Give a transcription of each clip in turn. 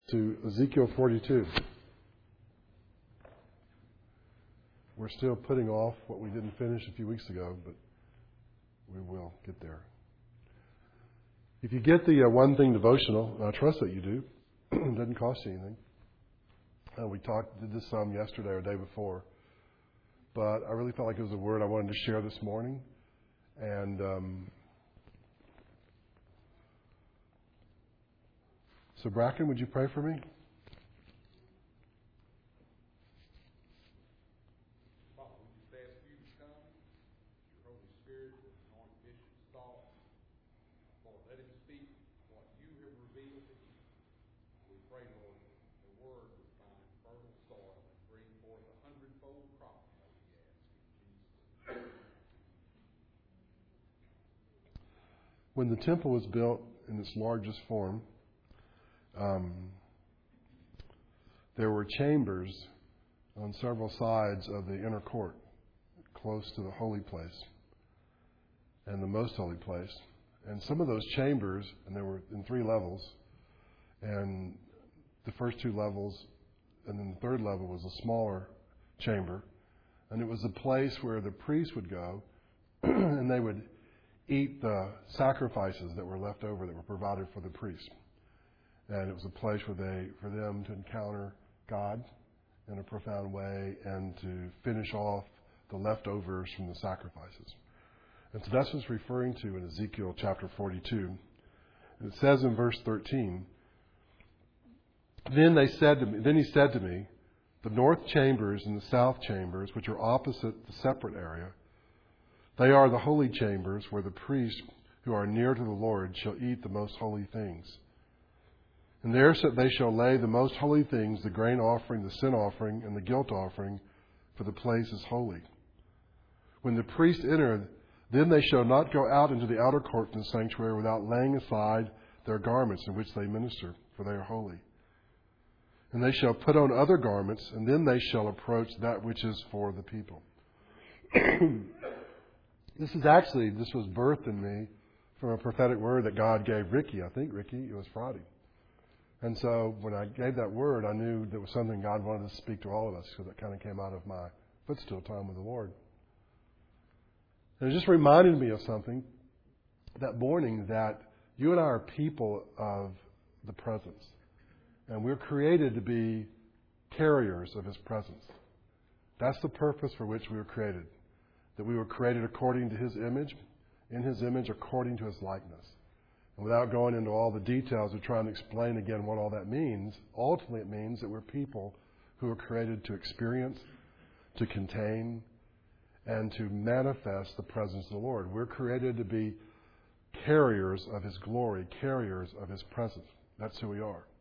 to Ezekiel 42. We're still putting off what we didn't finish a few weeks ago, but we will get there. If you get the One Thing devotional, and I trust that you do, it doesn't cost you anything. We did this some yesterday or the day before, but I really felt like it was a word I wanted to share this morning. And so Bracken, would you pray for me? When the temple was built in its largest form, there were chambers on several sides of the inner court, close to the holy place and the most holy place. And some of those chambers, and they were in 3 levels, and the first 2 levels, and then the third level was a smaller chamber. And it was a place where the priests would go, and they would eat the sacrifices that were left over that were provided for the priests. And it was a place for them to encounter God in a profound way and to finish off the leftovers from the sacrifices. And so that's what it's referring to in Ezekiel chapter 42. And it says in verse 13, Then he said to me, the north chambers and the south chambers, which are opposite the separate area, they are the holy chambers where the priests who are near to the Lord shall eat the most holy things. And there they shall lay the most holy things, the grain offering, the sin offering, and the guilt offering, for the place is holy. When the priests enter, then they shall not go out into the outer court in the sanctuary without laying aside their garments in which they minister, for they are holy. And they shall put on other garments, and then they shall approach that which is for the people. This was birthed in me from a prophetic word that God gave Ricky. I think, Ricky, it was Friday. And so when I gave that word, I knew there was something God wanted to speak to all of us, because it kind of came out of my footstool time with the Lord. And it just reminded me of something that morning, that you and I are people of the presence. And we're created to be carriers of His presence. That's the purpose for which we were created. That we were created according to His image, in His image according to His likeness. And without going into all the details of trying to explain again what all that means, ultimately it means that we're people who are created to experience, to contain, and to manifest the presence of the Lord. We're created to be carriers of His glory, carriers of His presence. That's who we are.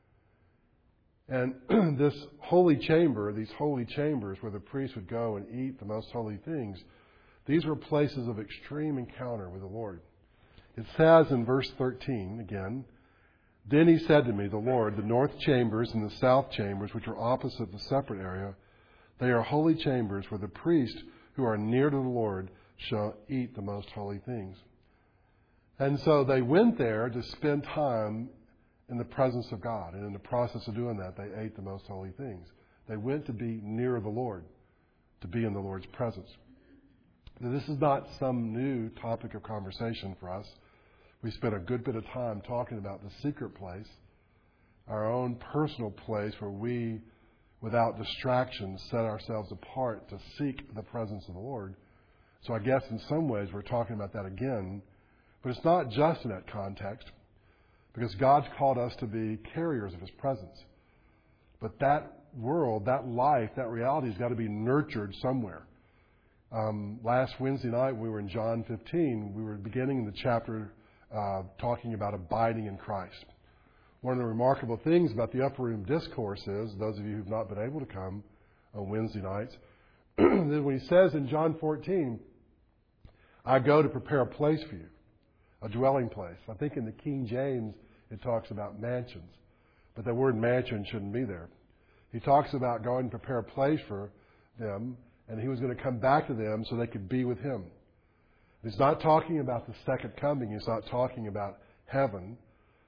And this holy chamber, these holy chambers where the priests would go and eat the most holy things, these were places of extreme encounter with the Lord. It says in verse 13 again, Then he said to me, the Lord, the north chambers and the south chambers, which are opposite the separate area, they are holy chambers where the priests who are near to the Lord shall eat the most holy things. And so they went there to spend time in the presence of God. And in the process of doing that, they ate the most holy things. They went to be near the Lord, to be in the Lord's presence. Now, this is not some new topic of conversation for us. We spent a good bit of time talking about the secret place, our own personal place where we, without distractions, set ourselves apart to seek the presence of the Lord. So I guess in some ways we're talking about that again. But it's not just in that context, because God's called us to be carriers of His presence. But that world, that life, that reality has got to be nurtured somewhere. Last Wednesday night, we were in John 15. We were beginning the chapter talking about abiding in Christ. One of the remarkable things about the Upper Room Discourse is, those of you who've not been able to come on Wednesday nights, that when he says in John 14, I go to prepare a place for you, a dwelling place. I think in the King James it talks about mansions, but the word mansion shouldn't be there. He talks about going to prepare a place for them, and He was going to come back to them so they could be with Him. He's not talking about the second coming. He's not talking about heaven.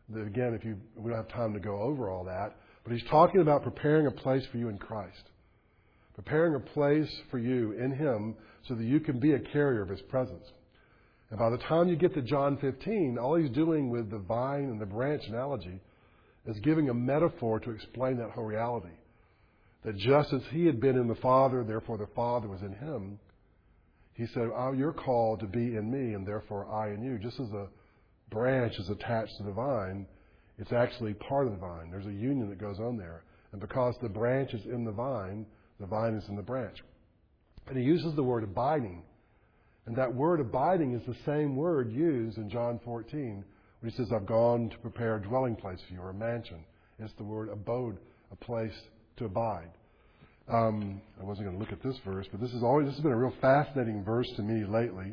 Again, we don't have time to go over all that, but he's talking about preparing a place for you in Christ. Preparing a place for you in Him so that you can be a carrier of His presence. And by the time you get to John 15, all he's doing with the vine and the branch analogy is giving a metaphor to explain that whole reality. That just as He had been in the Father, therefore the Father was in Him, He said, oh, you're called to be in me, and therefore I in you. Just as a branch is attached to the vine, it's actually part of the vine. There's a union that goes on there. And because the branch is in the vine is in the branch. And he uses the word abiding. And that word abiding is the same word used in John 14 when he says, I've gone to prepare a dwelling place for you, or a mansion. It's the word abode, a place to abide. I wasn't going to look at this verse, but this has been a real fascinating verse to me lately.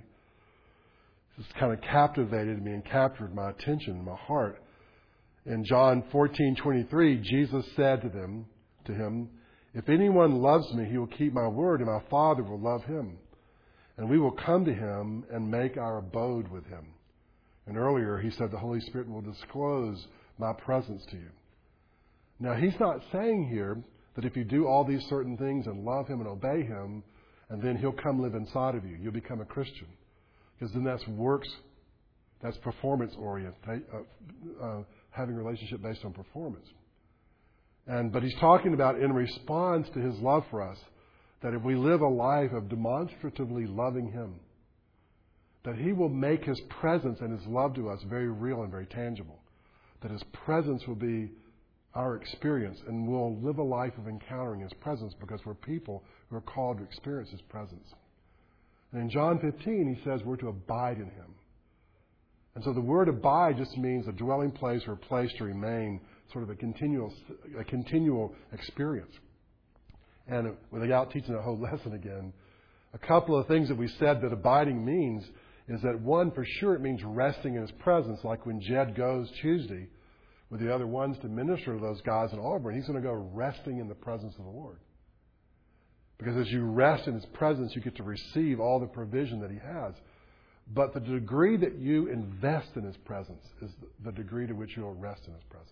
This kind of captivated me and captured my attention and my heart. In John 14:23, Jesus said to him, if anyone loves me, he will keep my word, and my Father will love him. And we will come to him and make our abode with him. And earlier he said the Holy Spirit will disclose my presence to you. Now he's not saying here that if you do all these certain things and love him and obey him, and then he'll come live inside of you, you'll become a Christian. Because then that's works, that's performance-oriented, having a relationship based on performance. But he's talking about in response to his love for us, that if we live a life of demonstratively loving him, that he will make his presence and his love to us very real and very tangible. That his presence will be our experience, and we'll live a life of encountering his presence because we're people who are called to experience his presence. And in John 15, he says we're to abide in him. And so the word abide just means a dwelling place or a place to remain, sort of a continual experience. And without teaching the whole lesson again, a couple of things that we said that abiding means is that, one, for sure it means resting in his presence, like when Jed goes Tuesday with the other ones to minister to those guys in Auburn, he's going to go resting in the presence of the Lord. Because as you rest in his presence, you get to receive all the provision that he has. But the degree that you invest in his presence is the degree to which you'll rest in his presence.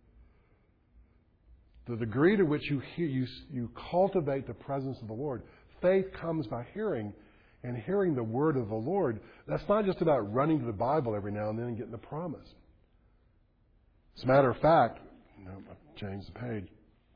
The degree to which you cultivate the presence of the Lord. Faith comes by hearing, and hearing the word of the Lord. That's not just about running to the Bible every now and then and getting the promise. As a matter of fact, I've changed the page.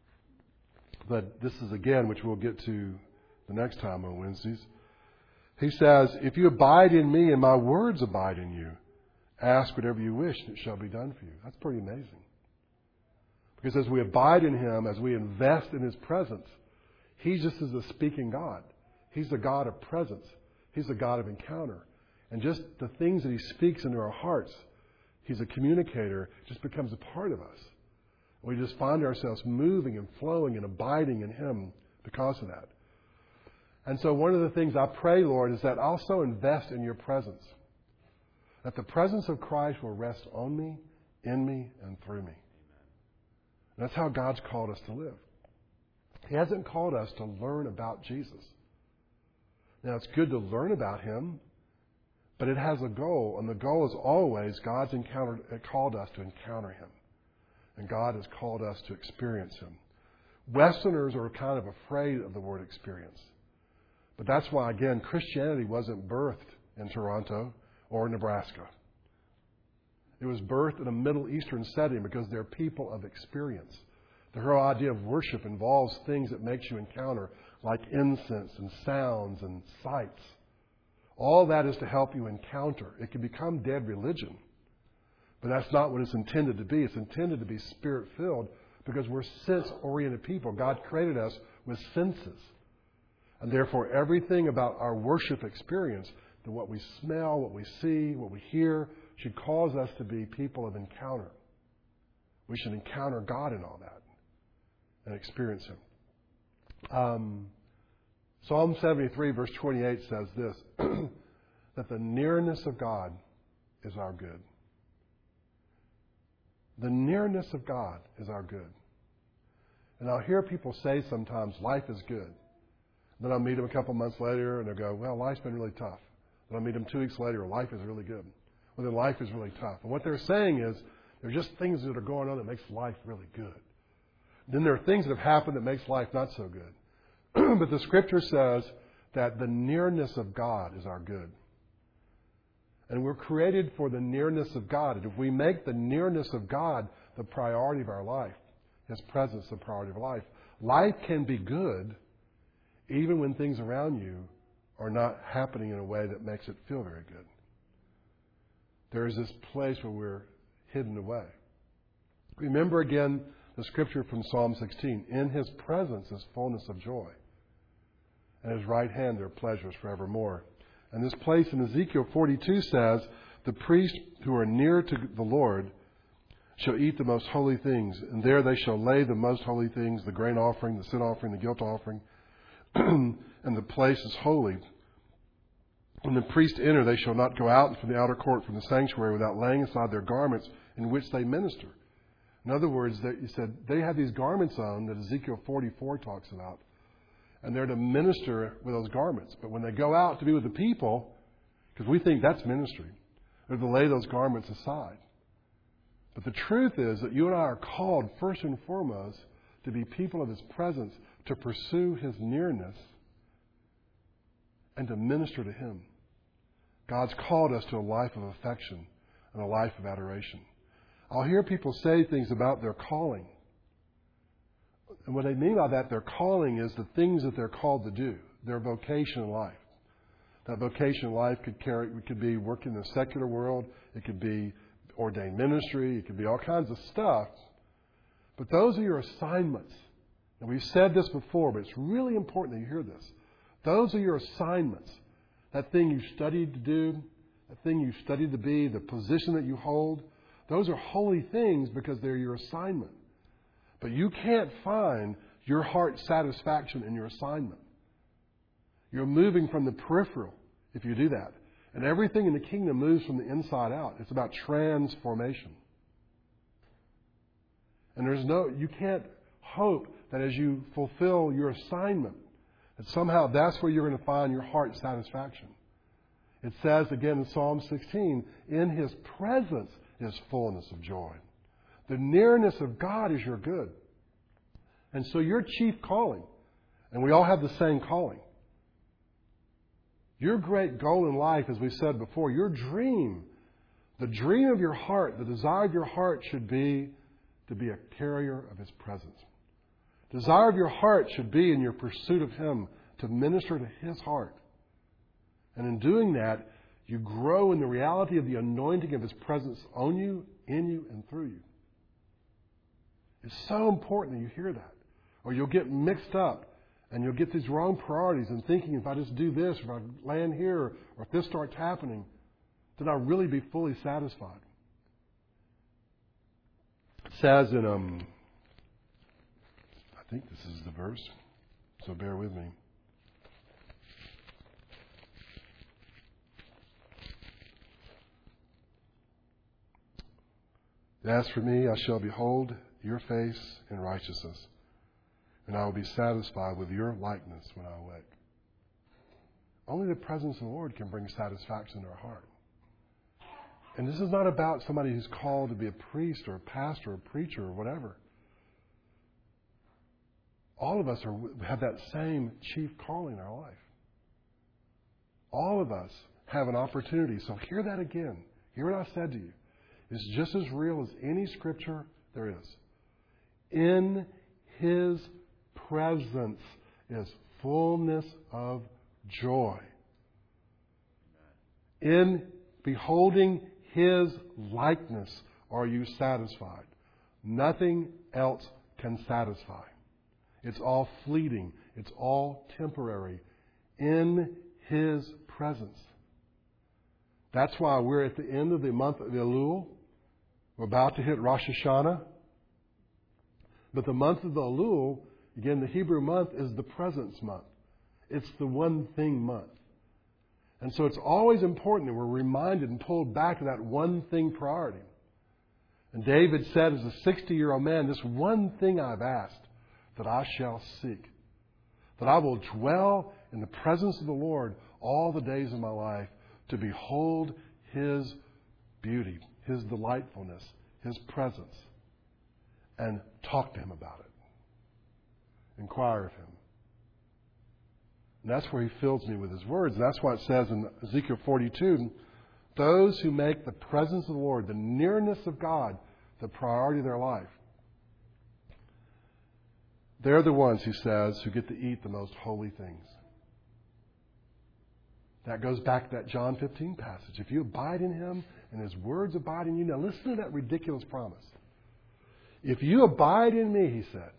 But this is again, which we'll get to the next time on Wednesdays. He says, if you abide in me and my words abide in you, ask whatever you wish and it shall be done for you. That's pretty amazing. Because as we abide in him, as we invest in his presence, he just is a speaking God. He's the God of presence. He's the God of encounter. And just the things that he speaks into our hearts, he's a communicator, just becomes a part of us. We just find ourselves moving and flowing and abiding in him because of that. And so one of the things I pray, Lord, is that I'll so invest in your presence, that the presence of Christ will rest on me, in me, and through me. And that's how God's called us to live. He hasn't called us to learn about Jesus. Now, it's good to learn about him, but it has a goal, and the goal is always God's called us to encounter him. And God has called us to experience him. Westerners are kind of afraid of the word experience. But that's why, again, Christianity wasn't birthed in Toronto or Nebraska. It was birthed in a Middle Eastern setting because they're people of experience. The whole idea of worship involves things that makes you encounter, like incense and sounds and sights. All that is to help you encounter. It can become dead religion. But that's not what it's intended to be. It's intended to be Spirit-filled because we're sense-oriented people. God created us with senses. And therefore, everything about our worship experience, what we smell, what we see, what we hear, should cause us to be people of encounter. We should encounter God in all that and experience him. Psalm 73, verse 28 says this, that the nearness of God is our good. The nearness of God is our good. And I'll hear people say sometimes, life is good. Then I'll meet them a couple months later and they'll go, well, life's been really tough. Then I'll meet them 2 weeks later, life is really good. Well, then life is really tough. And what they're saying is They're just things that are going on that makes life really good. Then there are things that have happened that makes life not so good. But the Scripture says that the nearness of God is our good. And we're created for the nearness of God. And if we make the nearness of God the priority of our life, His presence the priority of life, life can be good even when things around you are not happening in a way that makes it feel very good. There is this place where we're hidden away. Remember again the scripture from Psalm 16. In His presence is fullness of joy. And His right hand there are pleasures forevermore. And this place in Ezekiel 42 says, the priests who are near to the Lord shall eat the most holy things. And there they shall lay the most holy things, the grain offering, the sin offering, the guilt offering. And the place is holy. When the priests enter, they shall not go out from the outer court, from the sanctuary, without laying aside their garments in which they minister. In other words, he said they have these garments on that Ezekiel 44 talks about. And they're to minister with those garments. But when they go out to be with the people, because we think that's ministry, they're to lay those garments aside. But the truth is that you and I are called, first and foremost, to be people of His presence, to pursue His nearness, and to minister to Him. God's called us to a life of affection and a life of adoration. I'll hear people say things about their calling. And what they mean by that, their calling is the things that they're called to do, their vocation in life. That vocation in life could be working in the secular world, it could be ordained ministry, it could be all kinds of stuff. But those are your assignments. And we've said this before, but it's really important that you hear this. Those are your assignments. That thing you studied to do, that thing you studied to be, the position that you hold, those are holy things because they're your assignment. But you can't find your heart's satisfaction in your assignment. You're moving from the peripheral if you do that. And everything in the kingdom moves from the inside out. It's about transformation. And you can't hope that as you fulfill your assignment, that somehow that's where you're going to find your heart's satisfaction. It says again in Psalm 16, in His presence is fullness of joy. The nearness of God is your good. And so your chief calling, and we all have the same calling. Your great goal in life, as we said before, your dream, the dream of your heart, the desire of your heart should be to be a carrier of His presence. Desire of your heart should be in your pursuit of Him to minister to His heart. And in doing that, you grow in the reality of the anointing of His presence on you, in you, and through you. It's so important that you hear that. Or you'll get mixed up and you'll get these wrong priorities and thinking if I just do this, or if I land here, or if this starts happening, then I'll really be fully satisfied. It says in, I think this is the verse, so bear with me. As for me, I shall behold your face in righteousness, and I will be satisfied with your likeness when I awake. Only the presence of the Lord can bring satisfaction to our heart. And this is not about somebody who's called to be a priest or a pastor or a preacher or whatever. All of us have that same chief calling in our life. All of us have an opportunity. So hear that again. Hear what I said to you. It's just as real as any scripture there is. In His presence is fullness of joy. In beholding His likeness are you satisfied. Nothing else can satisfy. It's all fleeting. It's all temporary. In His presence. That's why we're at the end of the month of Elul. We're about to hit Rosh Hashanah. But the month of the Elul, again, the Hebrew month is the presence month. It's the one thing month. And so it's always important that we're reminded and pulled back to that one thing priority. And David said as a 60-year-old man, this one thing I've asked that I shall seek, that I will dwell in the presence of the Lord all the days of my life to behold His beauty, His delightfulness, His presence and talk to Him about it. Inquire of Him. And that's where He fills me with His words. And that's why it says in Ezekiel 42, those who make the presence of the Lord, the nearness of God, the priority of their life, they're the ones, He says, who get to eat the most holy things. That goes back to that John 15 passage. If you abide in Him and His words abide in you. Now listen to that ridiculous promise. If you abide in me, He said,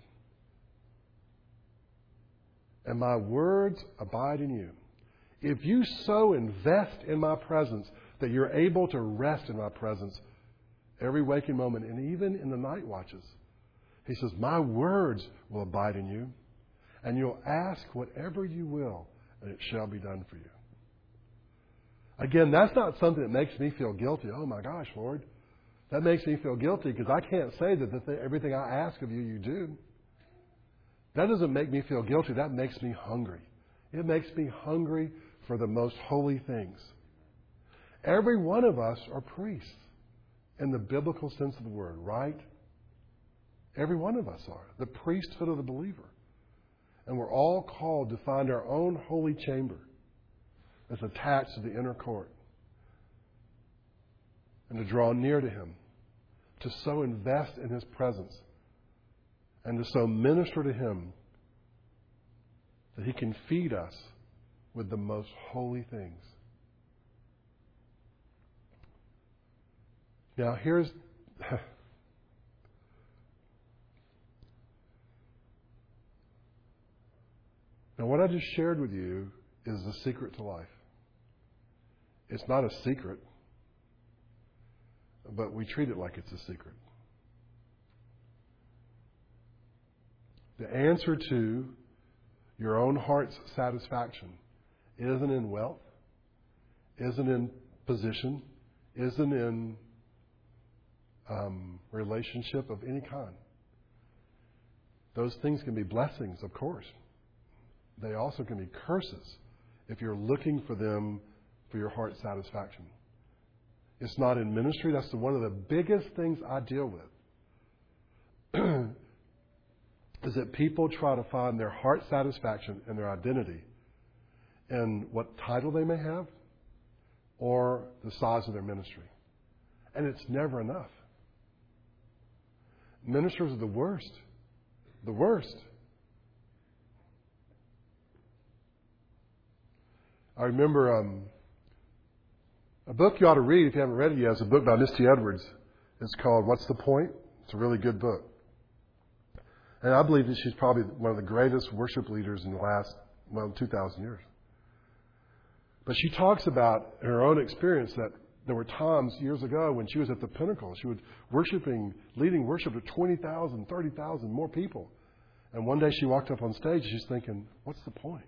and my words abide in you. If you so invest in my presence that you're able to rest in my presence every waking moment and even in the night watches, He says, my words will abide in you, and you'll ask whatever you will, and it shall be done for you. Again, that's not something that makes me feel guilty. Oh my gosh, Lord. That makes me feel guilty because I can't say that everything I ask of you, you do. That doesn't make me feel guilty. That makes me hungry. It makes me hungry for the most holy things. Every one of us are priests in the biblical sense of the word, right? Every one of us are. The priesthood of the believer. And we're all called to find our own holy chamber that's attached to the inner court. And to draw near to Him. To so invest in His presence. And to so minister to Him that He can feed us with the most holy things. Now here's... Now what I just shared with you is the secret to life. It's not a secret, but we treat it like it's a secret. The answer to your own heart's satisfaction isn't in wealth, isn't in position, isn't in relationship of any kind. Those things can be blessings, of course. They also can be curses if you're looking for them for your heart's satisfaction. It's not in ministry. That's one of the biggest things I deal with. Is that people try to find their heart satisfaction and their identity in what title they may have or the size of their ministry. And it's never enough. Ministers are the worst. The worst. I remember a book you ought to read if you haven't read it yet. It's a book by Misty Edwards. It's called What's the Point? It's a really good book. And I believe that she's probably one of the greatest worship leaders in the last, 2,000 years. But she talks about in her own experience that there were times years ago when she was at the pinnacle. She was leading worship to 20,000, 30,000 more people. And one day she walked up on stage, she's thinking, what's the point?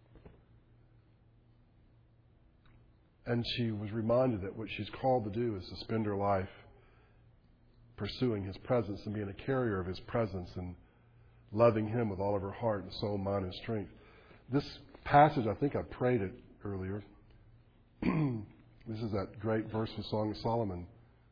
And she was reminded that what she's called to do is to spend her life pursuing His presence and being a carrier of His presence and loving Him with all of her heart and soul, mind, and strength. This passage, I think I prayed it earlier. This is that great verse from Song of Solomon.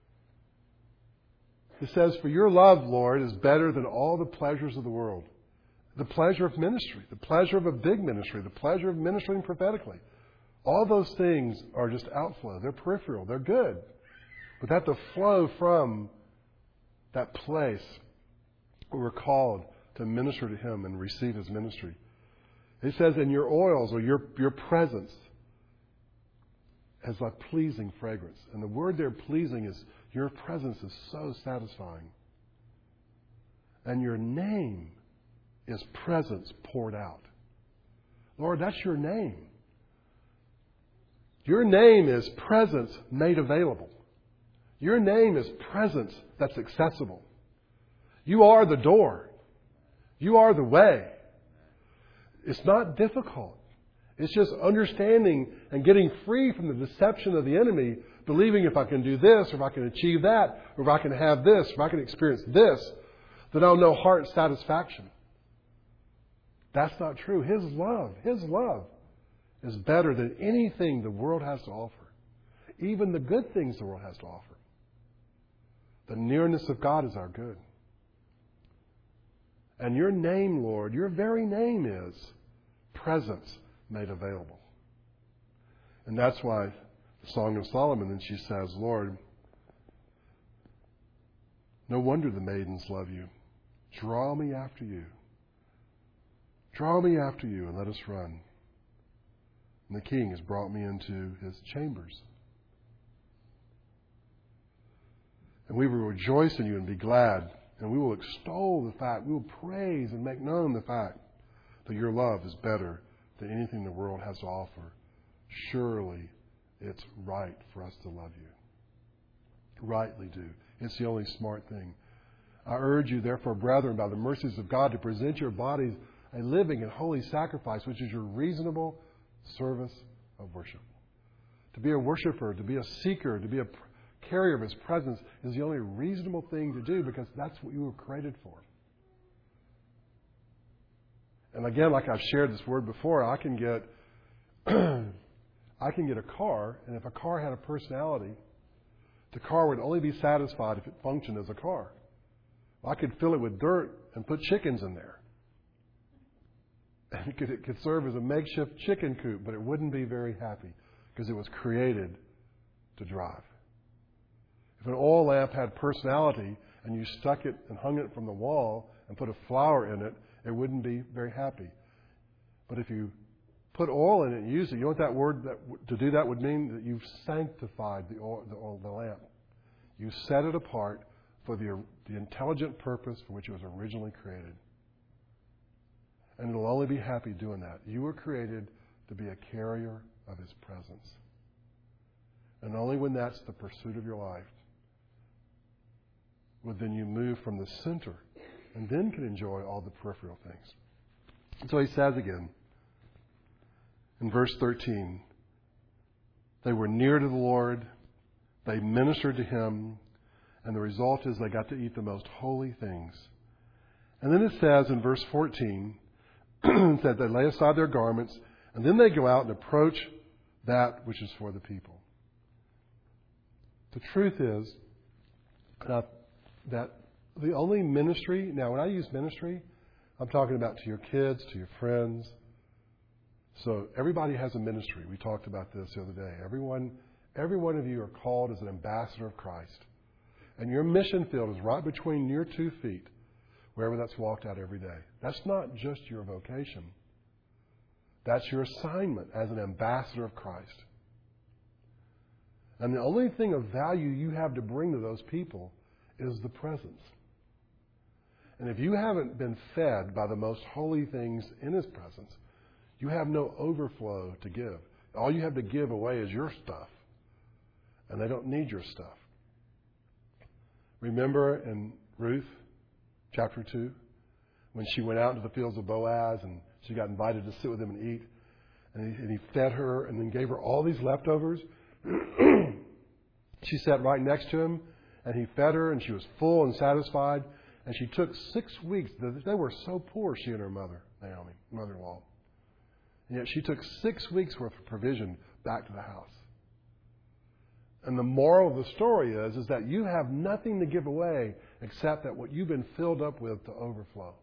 It says, for your love, Lord, is better than all the pleasures of the world. The pleasure of ministry, the pleasure of a big ministry, the pleasure of ministering prophetically. All those things are just outflow. They're peripheral. They're good. But they have to flow from that place where we're called to minister to Him and receive His ministry. It says, in your oils or your presence has a pleasing fragrance. And the word there, pleasing, is your presence is so satisfying. And your name is presence poured out. Lord, that's your name. Your name is presence made available. Your name is presence that's accessible. You are the door. You are the way. It's not difficult. It's just understanding and getting free from the deception of the enemy, believing if I can do this, or if I can achieve that, or if I can have this, or if I can experience this, then I'll know heart satisfaction. That's not true. His love is better than anything the world has to offer. Even the good things the world has to offer. The nearness of God is our good. And your name, Lord, your very name is presence made available. And that's why the Song of Solomon, then she says, Lord, no wonder the maidens love you. Draw me after you. Draw me after you and let us run. And the king has brought me into his chambers. And we will rejoice in you and be glad. And we will extol the fact, we will praise and make known the fact that your love is better than anything the world has to offer. Surely it's right for us to love you. Rightly do. It's the only smart thing. I urge you, therefore, brethren, by the mercies of God, to present your bodies a living and holy sacrifice, which is your reasonable service of worship. To be a worshiper, to be a seeker, to be a carrier of His presence is the only reasonable thing to do, because that's what you were created for. And again, like I've shared this word before, I can get a car, and if a car had a personality, the car would only be satisfied if it functioned as a car. I could fill it with dirt and put chickens in there. And it could serve as a makeshift chicken coop, but it wouldn't be very happy because it was created to drive. If an oil lamp had personality and you stuck it and hung it from the wall and put a flower in it, it wouldn't be very happy. But if you put oil in it and use it, you know what that word to do that would mean? That you've sanctified the lamp. You set it apart for the intelligent purpose for which it was originally created. And it'll only be happy doing that. You were created to be a carrier of His presence. And only when that's the pursuit of your life would then you move from the center and then can enjoy all the peripheral things. And so he says again, in verse 13, they were near to the Lord, they ministered to Him, and the result is they got to eat the most holy things. And then it says in verse 14, that they lay aside their garments, and then they go out and approach that which is for the people. The truth is that the only ministry, now when I use ministry, I'm talking about to your kids, to your friends. So everybody has a ministry. We talked about this the other day. Every one of you are called as an ambassador of Christ. And your mission field is right between your 2 feet, wherever that's walked out every day. That's not just your vocation. That's your assignment as an ambassador of Christ. And the only thing of value you have to bring to those people is the presence. And if you haven't been fed by the most holy things in His presence, you have no overflow to give. All you have to give away is your stuff. And they don't need your stuff. Remember in Ruth chapter 2, when she went out into the fields of Boaz and she got invited to sit with him and eat, and he fed her and then gave her all these leftovers. She sat right next to him and he fed her and she was full and satisfied. And she took 6 weeks. They were so poor, she and her mother, Naomi, mother-in-law. And yet she took 6 weeks worth of provision back to the house. And the moral of the story is that you have nothing to give away except that what you've been filled up with to overflow.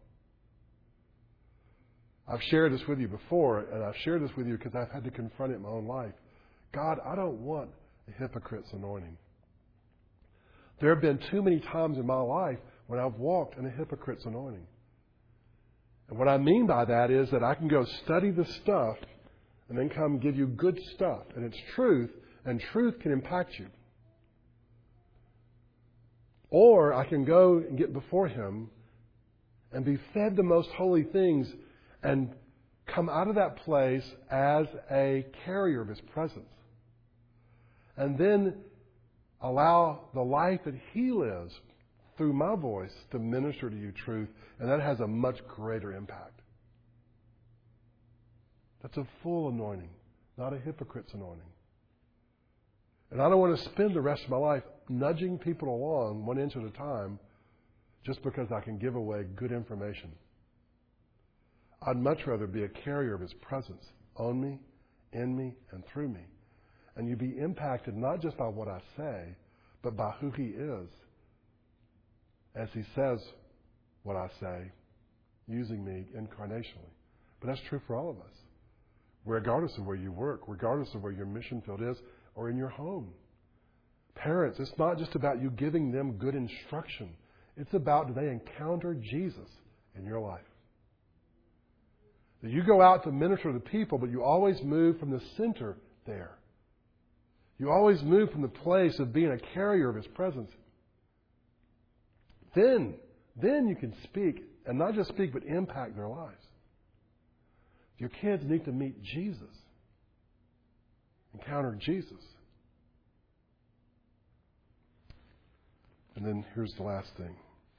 I've shared this with you before, and I've shared this with you because I've had to confront it in my own life. God, I don't want a hypocrite's anointing. There have been too many times in my life when I've walked in a hypocrite's anointing. And what I mean by that is that I can go study the stuff and then come give you good stuff. And it's truth, and truth can impact you. Or I can go and get before Him and be fed the most holy things and come out of that place as a carrier of His presence. And then allow the life that He lives through my voice to minister to you truth. And that has a much greater impact. That's a full anointing, not a hypocrite's anointing. And I don't want to spend the rest of my life nudging people along 1 inch at a time just because I can give away good information. I'd much rather be a carrier of His presence on me, in me, and through me. And you be impacted not just by what I say, but by who He is as He says what I say, using me incarnationally. But that's true for all of us, regardless of where you work, regardless of where your mission field is, or in your home. Parents, it's not just about you giving them good instruction. It's about, do they encounter Jesus in your life? That you go out to minister to people, but you always move from the center there. You always move from the place of being a carrier of His presence. Then you can speak, and not just speak, but impact their lives. Your kids need to meet Jesus. Encounter Jesus. And then here's the last thing.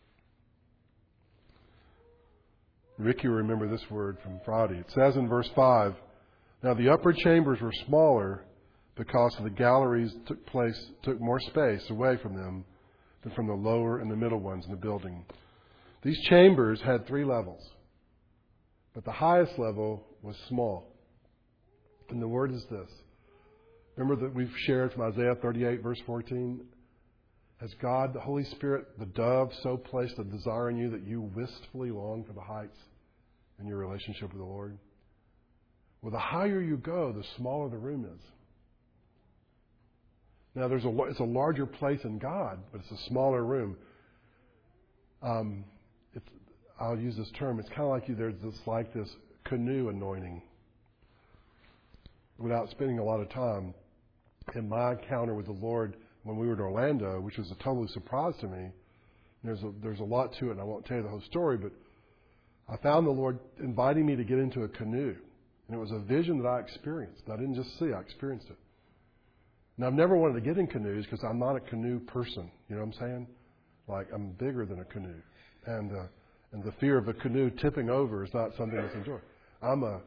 Ricky will remember this word from Friday. It says in verse 5, now the upper chambers were smaller because the galleries took more space away from them than from the lower and the middle ones in the building. These chambers had 3 levels, but the highest level was small. And the word is this. Remember that we've shared from Isaiah 38, verse 14? Has God, the Holy Spirit, the dove, so placed a desire in you that you wistfully long for the heights in your relationship with the Lord? Well, the higher you go, the smaller the room is. Now, it's a larger place in God, but it's a smaller room. I'll use this term. It's kind of like there's this canoe anointing. Without spending a lot of time, in my encounter with the Lord when we were in Orlando, which was a total surprise to me, there's a lot to it, and I won't tell you the whole story, but I found the Lord inviting me to get into a canoe. And it was a vision that I experienced. I didn't just see, I experienced it. Now, I've never wanted to get in canoes because I'm not a canoe person. You know what I'm saying? Like, I'm bigger than a canoe. And the fear of a canoe tipping over is not something that's enjoyed. I'm a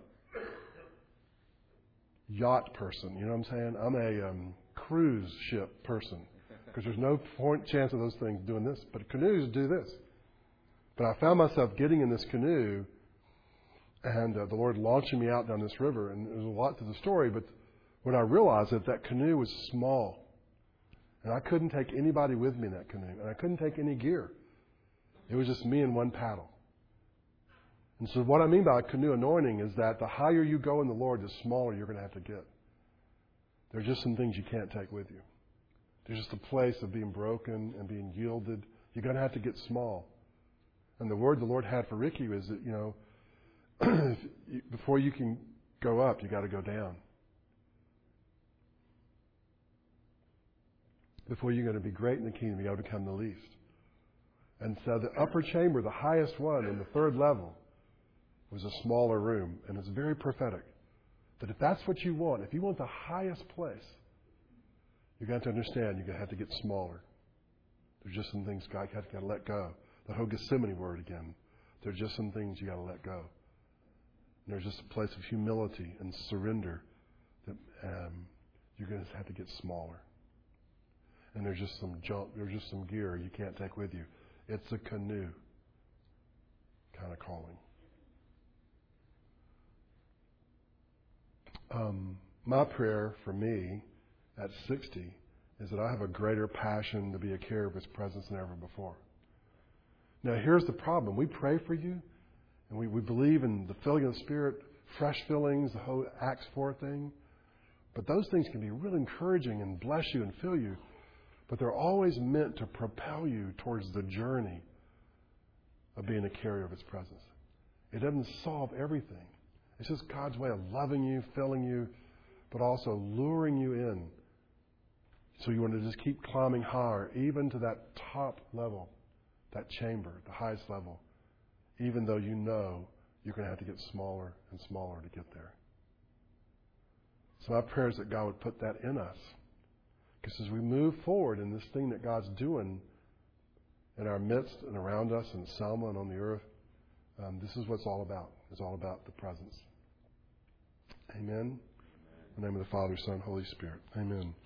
yacht person. You know what I'm saying? I'm a cruise ship person. Because there's no chance of those things doing this. But canoes do this. But I found myself getting in this canoe and the Lord launching me out down this river. And there's a lot to the story, but when I realized that canoe was small, and I couldn't take anybody with me in that canoe, and I couldn't take any gear. It was just me and one paddle. And so what I mean by a canoe anointing is that the higher you go in the Lord, the smaller you're going to have to get. There's just some things you can't take with you. There's just a place of being broken and being yielded. You're going to have to get small. And the word the Lord had for Ricky is that, before you can go up, you got to go down. Before you're going to be great in the kingdom, you got to become the least. And so the upper chamber, the highest one in the 3rd level, was a smaller room. And it's very prophetic. That if that's what you want, if you want the highest place, you're going to have to understand you're going to have to get smaller. There's just some things God has got to let go. The whole Gethsemane word again. There's just some things you got to let go. And there's just a place of humility and surrender that you're going to have to get smaller. And there's just some junk, there's just some gear you can't take with you. It's a canoe kind of calling. My prayer for me at 60 is that I have a greater passion to be a carrier of His presence than ever before. Now, here's the problem. We pray for you, and we believe in the filling of the Spirit, fresh fillings, the whole Acts 4 thing. But those things can be really encouraging and bless you and fill you. But they're always meant to propel you towards the journey of being a carrier of His presence. It doesn't solve everything. It's just God's way of loving you, filling you, but also luring you in. So you want to just keep climbing higher, even to that top level, that chamber, the highest level, even though you know you're going to have to get smaller and smaller to get there. So my prayer is that God would put that in us. Because as we move forward in this thing that God's doing in our midst and around us in Selma and on the earth, this is what it's all about. It's all about the presence. Amen. In the name of the Father, Son, Holy Spirit. Amen.